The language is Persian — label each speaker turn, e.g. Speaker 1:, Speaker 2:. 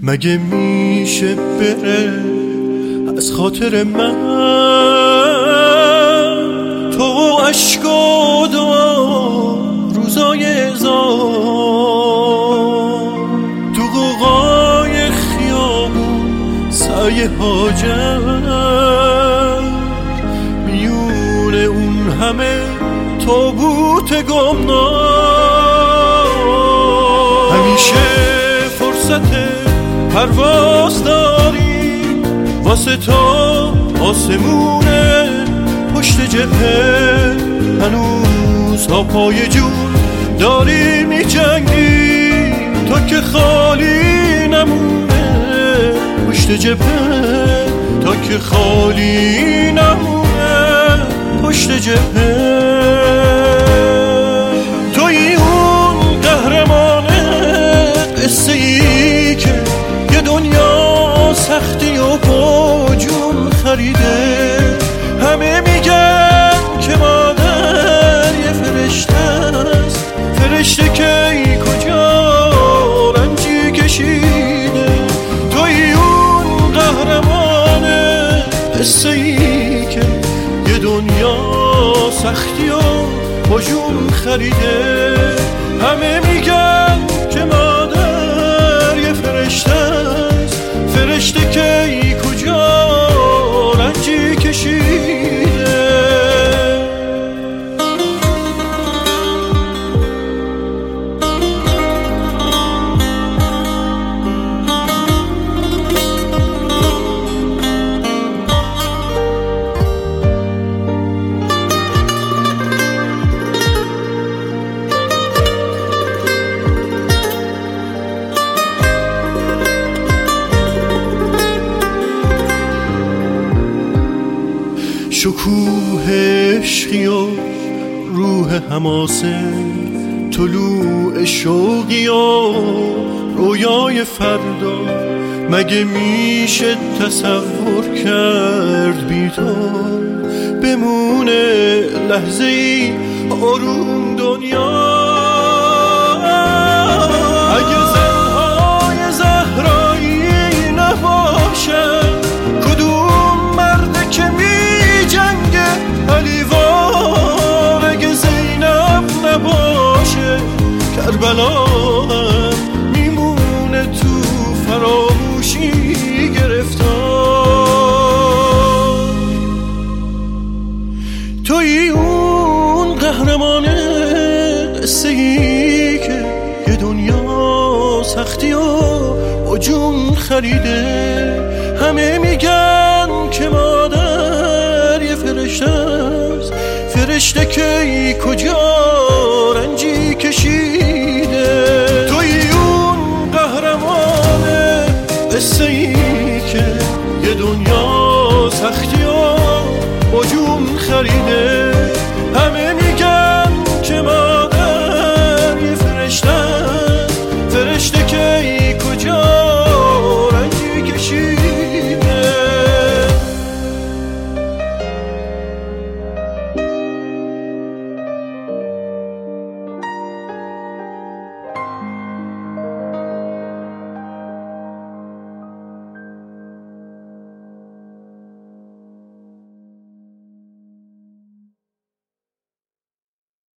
Speaker 1: مگه میشه بره از خاطر من تو عشق و دعا روزای ازار تو قوقای خیابون سعی هاجر میون اون همه تابوت گمنام همیشه فرصت پرواز داری واسه تا آسمونه پشت جبهه هنوز تا پای جون داری میجنگی تا که خالی نمونه پشت جبهه تا که خالی نمونه پشت جبهه توی اون قهرمان قصه ای که یه دنیا سختی و با جون خریده همه میگن که مادر یه فرشته است فرشته که ای کجا رنجی کشیده توی اون قهرمان قصه ای که یه دنیا سختی و با جون خریده همه میگن که مادر یه فرشته است فرشته که ای کجا رنجی کشیده شکوه عشقی و روح حماسه طلوع شوقی و رویای فردا مگه میشه تصور کرد بی تو بمونه لحظه ای آروم دنیا اگه زنهای زهرایی نباشن کدوم مرد که جنگ علیوار اگه زینب نباشه کربلا هم میمونه تو فراموشی گرفتار توی اون قهرمان قصه ای که یه دنیا سختی و با جون خریده همه میگن که مادر یه فرشته است فرشته که ای کجا رنجی کشید